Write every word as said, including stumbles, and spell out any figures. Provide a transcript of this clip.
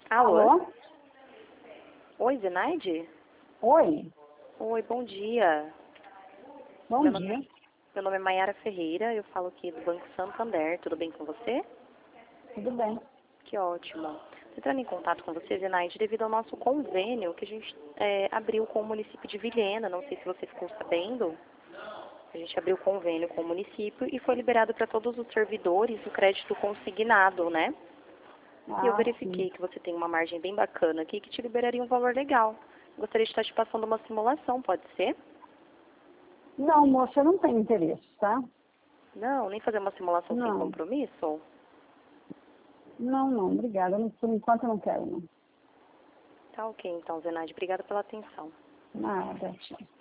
Alô? Alô? Oi, Zenaide? Oi, Oi, bom dia. bom Meu dia. nome, meu nome é Maiara Ferreira, eu falo aqui do Banco Santander. Tudo bem com você? Tudo bem? Que ótimo. Tô entrando em contato com você, Zenaide, devido ao nosso convênio que a gente é, abriu com o município de Vilhena. Não sei se você ficou sabendo. A gente abriu convênio com o município e foi liberado para todos os servidores o crédito consignado, né? E eu Ah, sim. verifiquei que você tem uma margem bem bacana aqui que te liberaria um valor legal. Gostaria de estar te passando uma simulação, pode ser? Não, moça, eu não tenho interesse, tá? Não, nem fazer uma simulação sem Não, compromisso? não, não, obrigada. Não- Por enquanto eu não quero, não. Tá ok então, Zenaide. Obrigada pela atenção. Nada, tchau.